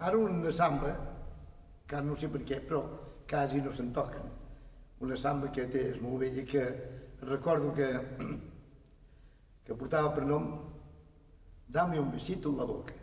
Ara una samba, que no sé per què, però quasi no se'n toquen. Una samba que és molt vella, que recordo que portava per nom Dame un besito en la boca.